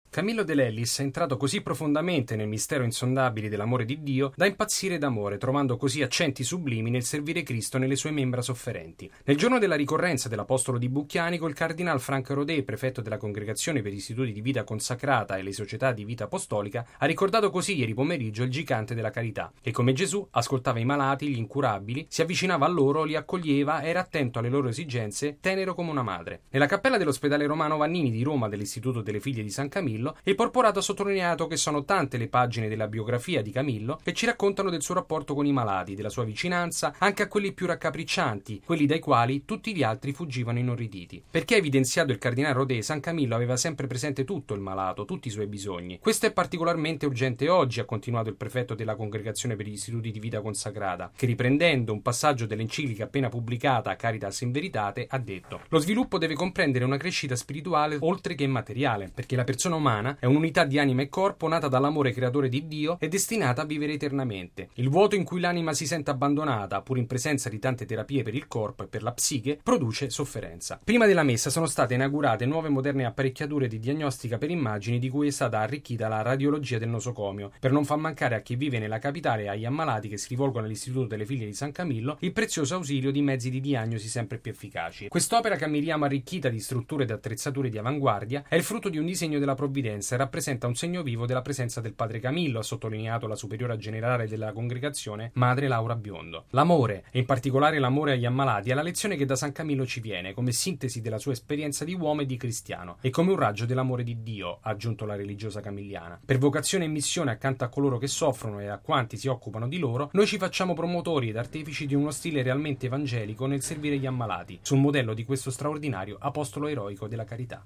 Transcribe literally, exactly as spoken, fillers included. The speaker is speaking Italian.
Camillo De Lellis è entrato così profondamente nel mistero insondabile dell'amore di Dio da impazzire d'amore, trovando così accenti sublimi nel servire Cristo nelle sue membra sofferenti. Nel giorno della ricorrenza dell'Apostolo di Bucchianico, il cardinal Frank Rodé, prefetto della Congregazione per gli Istituti di Vita Consacrata e le Società di Vita Apostolica, ha ricordato così ieri pomeriggio il gigante della carità, che come Gesù ascoltava i malati, gli incurabili, si avvicinava a loro, li accoglieva, era attento alle loro esigenze, tenero come una madre. Nella cappella dell'ospedale romano Vannini di Roma dell'Istituto delle Figlie di San Camillo, il Porporato ha sottolineato che sono tante le pagine della biografia di Camillo che ci raccontano del suo rapporto con i malati, della sua vicinanza anche a quelli più raccapriccianti, quelli dai quali tutti gli altri fuggivano inorriditi. Perché ha evidenziato il cardinale Rodé, San Camillo aveva sempre presente tutto il malato, tutti i suoi bisogni. Questo è particolarmente urgente oggi, ha continuato il prefetto della Congregazione per gli Istituti di Vita Consacrata, che riprendendo un passaggio dell'enciclica appena pubblicata Caritas in Veritate ha detto: lo sviluppo deve comprendere una crescita spirituale oltre che materiale, perché la persona umana è un'unità di anima e corpo nata dall'amore creatore di Dio e destinata a vivere eternamente. Il vuoto in cui l'anima si sente abbandonata, pur in presenza di tante terapie per il corpo e per la psiche, produce sofferenza. Prima della messa sono state inaugurate nuove moderne apparecchiature di diagnostica per immagini di cui è stata arricchita la radiologia del nosocomio, per non far mancare a chi vive nella capitale e agli ammalati che si rivolgono all'Istituto delle Figlie di San Camillo il prezioso ausilio di mezzi di diagnosi sempre più efficaci. Quest'opera che ammiriamo arricchita di strutture ed attrezzature di avanguardia è il frutto di un disegno della provvidenza e rappresenta un segno vivo della presenza del padre Camillo, ha sottolineato la superiora generale della congregazione, madre Laura Biondo. L'amore, e in particolare l'amore agli ammalati, è la lezione che da San Camillo ci viene, come sintesi della sua esperienza di uomo e di cristiano, e come un raggio dell'amore di Dio, ha aggiunto la religiosa camilliana. Per vocazione e missione accanto a coloro che soffrono e a quanti si occupano di loro, noi ci facciamo promotori ed artefici di uno stile realmente evangelico nel servire gli ammalati, sul modello di questo straordinario apostolo eroico della carità.